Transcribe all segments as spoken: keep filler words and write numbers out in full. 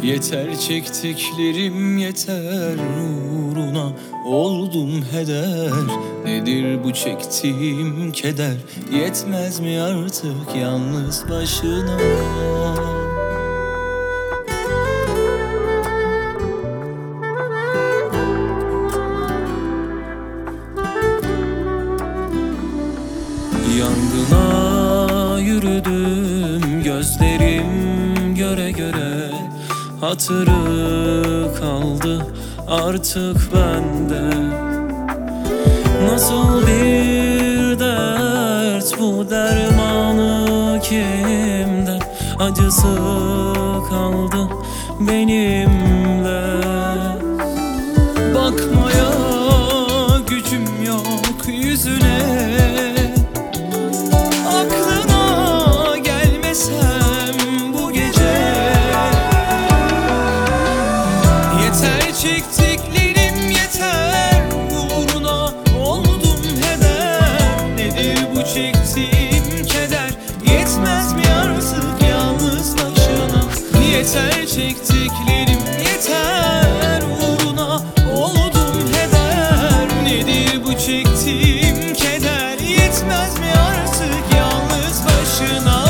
Yeter çektiklerim yeter, uğruna oldum heder. Nedir bu çektiğim keder, yetmez mi artık yalnız başına? Yangına yürüdüm gözlerim göre göre, hatırı kaldı artık bende. Nasıl bir dert bu, dermanı kimde? Acısı kaldı benimle. Bakmaya gücüm yok yüzüne, aklına gelmesem bu gece. Yeter çektiklerim yeter, uğruna oldum heder. Nedir bu çektiğim keder, yetmez mi artık yalnız başına? Yeter çektiklerim yeter, uğruna oldum heder. Nedir bu çektiğim keder, yetmez mi artık yalnız başına?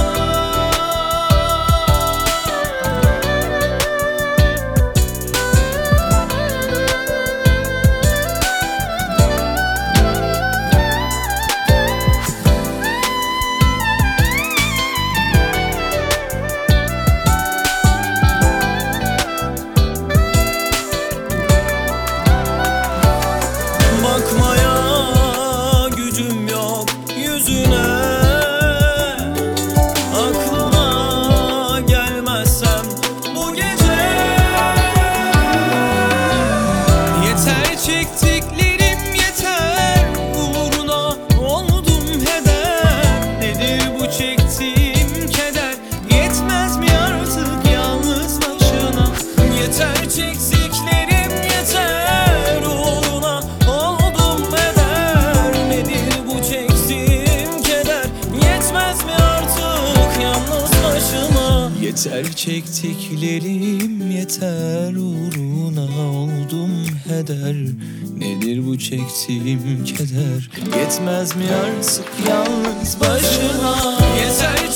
Bakmaya gücüm yok yüzüne, aklına gelmezsem bu gece. Yeter çektiklerim yeter, uğruna oldum heder. Nedir bu çektiğim keder, yetmez mi artık yalnız başına? Yeter çektiklerim yeter, uğruna oldum heder. Nedir bu çektiğim keder, yetmez mi artık yalnız başıma? Yeter çektiklerim yeter, uğruna oldum heder. Nedir bu çektiğim keder, yetmez mi artık yalnız başına? Yeter